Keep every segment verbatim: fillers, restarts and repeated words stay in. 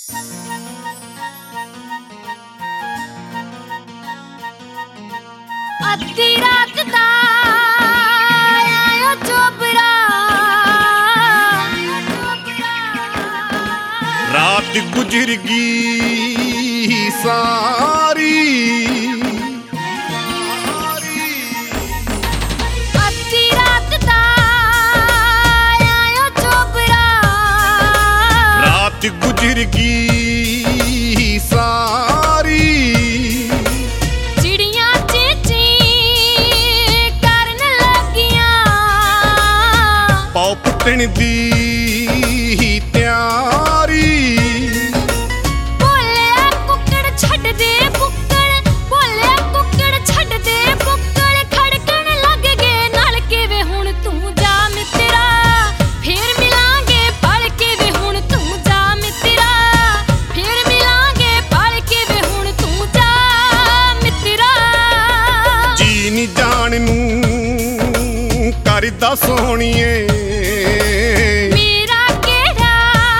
ਅੱਧੀ ਰਾਤ ਦਾ ਆਇਆ ਚੋਬਰਾ, ਰਾਤ ਗੁਜ਼ਰ ਗਈ ਸਾਰੀ। ਅੱਧੀ ਰਾਤ ਦਾ ਆਇਆ ਚੋਬਰਾ, ਰਾਤ ਗੁਜ਼ਰ ਗਈ ਸਾਰੀ। ਚਿੜੀਆਂ ਚੀਂ-ਚੀਂ ਕਰਨ ਲੱਗੀਆਂ, ਪੌ ਪੁੱਟਣ ਦੀ ਤਿਆਰੀ। ਬੋਲਿਆ ਕੁੱਕੜ ਛੱਡ ਦੇ ਬੁੱਕਲ, ਬੋਲਿਆ ਕੁੱਕੜ ਛੱਡ ਦੇ ਬੁੱਕਲ। ਖੜਕਣ ਲੱਗ ਗਏ ਨਲਕੇ ਵੇ ਹੁਣ ਤੂੰ ਜਾ ਮਿੱਤਰਾ, ਫੇਰ ਮਿਲਾਂਗੇ ਪਲ ਕੇ ਵੇ ਹੁਣ ਤੂੰ ਜਾ ਮਿੱਤਰਾ, ਫੇਰ ਮਿਲਾਂਗੇ ਪਲ ਕੇ ਵੇ ਹੁਣ ਤੂੰ ਜਾ ਮਿੱਤਰਾ। ਜੀ ਨੀ ਜਾਣ ਨੂੰ ਕਰਦਾ ਸੋਹਣੀਏ, ਮੇਰਾ ਕਿਹੜਾ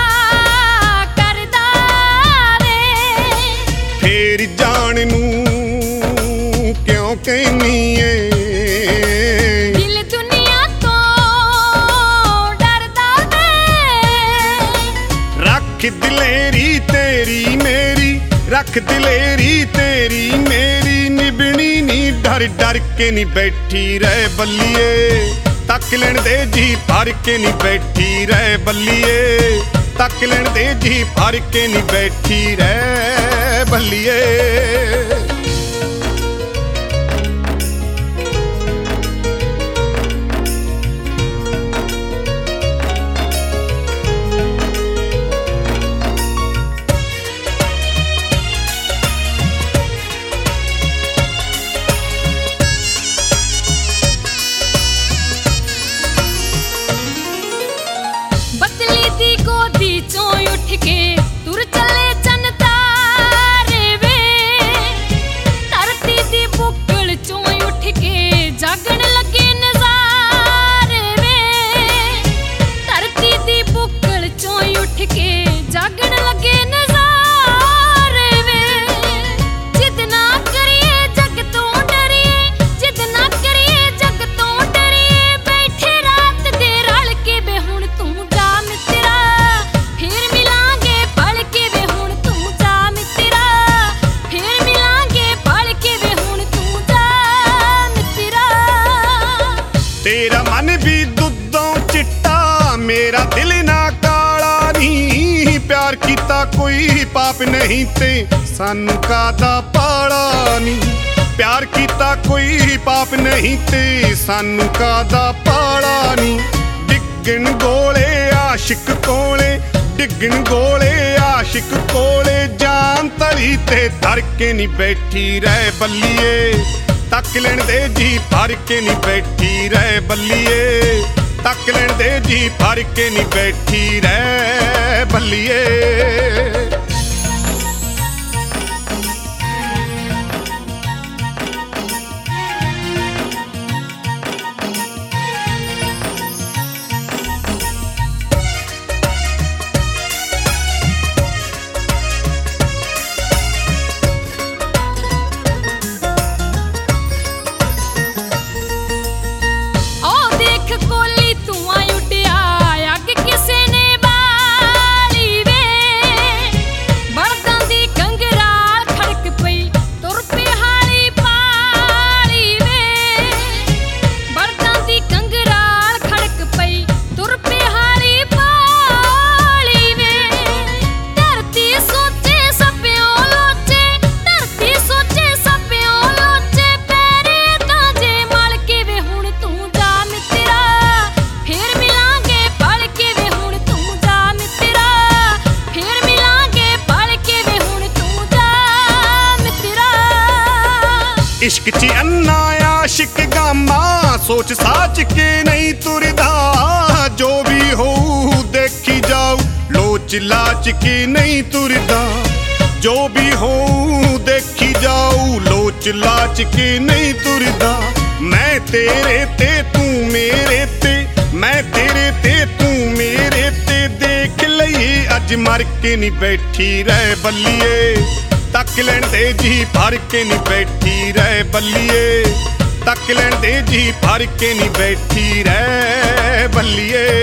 ਕਰਦਾ ਵੇ, ਫੇਰ ਜਾਣ ਨੂੰ ਕਿਉਂ ਕਹਿਨੀ ਏ। ਦਿਲ ਦੁਨੀਆ ਤੋਂ ਡਰਦਾ ਵੇ, ਰੱਖ ਦਿਲੇਰੀ ਤੇਰੀ ਮੇਰੀ, ਰੱਖ ਦਿਲੇਰੀ ਤੇਰੀ ਮੇਰੀ। ਨਿਭਣੀ ਨੀ ਡਰ ਡਰ ਕੇ ਨੀ ਬੈਠੀ ਰਹਿ ਬੱਲੀਏ, ਤੱਕ ਲੈਣ ਦੇ ਜੀ ਭਰ ਕੇ ਨੀ ਬੈਠੀ ਰਹਿ ਬੱਲੀਏ, ਤੱਕ ਲੈਣ ਦੇ ਜੀ ਭਰ ਕੇ ਨੀ ਬੈਠੀ ਰਹਿ ਬੱਲੀਏ। ਬਦਲੀ ਦੀ ਗੋਦੀ ਚੋਂ ਉੱਠ ਕੇ ਤੁਰ ਚੱਲੇ ਚੰਨ ਤਾਰੇ ਵੇ, ਧਰਤੀ ਦੀ ਬੁੱਕਲ ਚੋਂ ਉੱਠ ਕੇ ਜਾਗਣ ਲੱਗੇ ਨਜ਼ਾਰੇ ਵੇ, ਧਰਤੀ ਦੀ ਬੁੱਕਲ ਚੋਂ ਉੱਠ ਕੇ ਜਾਗਣ ਲੱਗੇ ਨਜ਼ਾਰੇ ਵੇ। ਜਿੱਦ ਨਾ ਕਰੀਏ ਜੱਗ ਤੋਂ ਡਰੀਏ, ਜਿੱਦ ਨਾ ਕਰੀਏ ਜੱਗ ਤੋਂ ਡਰੀਏ। ਬੈਠੇ ਰਾਤ ਦੇ ਰਲ ਕੇ ਵੇ ਹੁਣ ਤੂੰ ਜਾ ਮਿੱਤਰਾ, ਫੇਰ ਮਿਲਾਂਗੇ ਪਲ ਕੇ ਵੇ ਹੁਣ ਤੂੰ ਜਾ ਮਿੱਤਰਾ, ਫੇਰ ਮਿਲਾਂਗੇ ਪਲ ਕੇ ਵੇ ਹੁਣ ਤੂੰ ਜਾ ਮਿੱਤਰਾ। ਤੇਰਾ ਮਨ ਵੀ ਦੁੱਧੋਂ ਚਿੱਟਾ, ਮੇਰਾ ਦਿਲ ਨਾ ਕਾਲਾ ਨੀ। ਪਿਆਰ ਕੀਤਾ ਕੋਈ ਪਾਪ ਨਹੀਂ ਤੇ ਸਾਨੂੰ ਕਾਹਦਾ ਪਾਲਾ ਨੀ। ਪਿਆਰ ਕੀਤਾ ਕੋਈ ਪਾਪ ਨਹੀਂ ਤੇ ਸਾਨੂੰ ਕਾਹਦਾ ਪਾਲਾ ਨੀ। ਡਿੱਗਣ ਗੋਲੇ ਆਸ਼ਿਕ ਕੋਲੇ, ਡਿੱਗਣ ਗੋਲੇ ਆਸ਼ਿਕ ਕੋਲੇ। ਜਾਨ ਤਲੀ ਤੇ ਧਰ ਕੇ ਨੀ ਬੈਠੀ ਰਹਿ ਬੱਲੀਏ, ਤੱਕ ਲੈਣ ਦੇ ਜੀ ਭਰ ਕੇ ਨੀ ਬੈਠੀ ਰਹਿ ਬੱਲੀਏ, ਤੱਕ ਲੈਣ ਦੇ ਜੀ ਭਰ ਕੇ ਨੀ ਬੈਠੀ ਰਹਿ ਬੱਲੀਏ। ਓ ਦੇਖ ਕੋਲੀ ਧੂੰਆਂ ਉੱਡਿਆ, ਅੱਗ ਕਿਸੇ ਨੇ ਬਾਲੀ ਵੇ। ਬਲਦਾਂ ਦੀ ਕੰਗਰਾਲ ਖੜਕ ਪਈ, ਤੁਰ ਪਈ ਹਾਲੀ ਪਾਲੀ ਵੇ। ਬਲਦਾਂ ਦੀ ਕੰਗਰਾਲ ਖੜਕ ਪਈ, ਤੁਰ ਪਈ ਹਾਲੀ ਪਾਲੀ ਵੇ। ਧਰਤੀ ਸੋਚੇ ਸੱਪਿਓ ਲੋਚੇ, ਧਰਤੀ ਸੋਚੇ ਸੱਪਿਓ ਲੋਚੇ। ਪੈਰੇ ਤਾਂ ਜੇ ਮਲ ਕੇ ਵੇ ਹੁਣ ਤੂੰ ਜਾ ਮਿੱਤਰਾ, ਫੇਰ ਮਿਲਾਂਗੇ ਪਲ ਕੇ ਵੇ ਹੁਣ ਤੂੰ ਜਾ ਮਿੱਤਰਾ, ਫੇਰ ਮਿਲਾਂਗੇ ਪਲ ਕੇ ਵੇ ਹੁਣ ਤੂੰ ਜਾ ਮਿੱਤਰਾ। ਇਸ਼ਕ 'ਚ ਅੰਨਾ ਆਸ਼ਿਕ ਗਾਮਾ, ਸੋਚ ਸਾਚ ਕੇ ਨਹੀਂ ਤੁਰਦਾ। ਜੋ ਵੀ ਹੋਊ ਦੇਖੀ ਜਾਊ, ਲੋਚ ਲਾਚ ਕੇ ਨਹੀਂ ਤੁਰਦਾ। ਜੋ ਵੀ ਹੋਊ ਦੇਖੀ ਜਾਊ, ਲੋਚ ਲਾਚ ਕੇ ਨਹੀਂ ਤੁਰਦਾ। ਮੈਂ ਤੇਰੇ ਤੇ ਤੂੰ ਮੇਰੇ ਤੇ, ਮੈਂ ਤੇਰੇ ਤੇ ਤੂੰ ਮੇਰੇ ਤੇ। ਦੇਖ ਲਈਏ ਅੱਜ ਅੱਜ ਮਰ ਕੇ ਨਹੀਂ ਬੈਠੀ ਰਹਿ ਬੱਲੀਏ, ਤੱਕ ਲੈਣ ਦੇ ਜੀ ਭਰ ਕੇ ਨਹੀਂ ਬੈਠੀ ਰਹਿ ਬੱਲੀਏ, ਤੱਕ ਲੈਣ ਦੇ ਜੀ ਭਰ ਕੇ ਨਹੀਂ ਬੈਠੀ ਰਹਿ ਬੱਲੀਏ।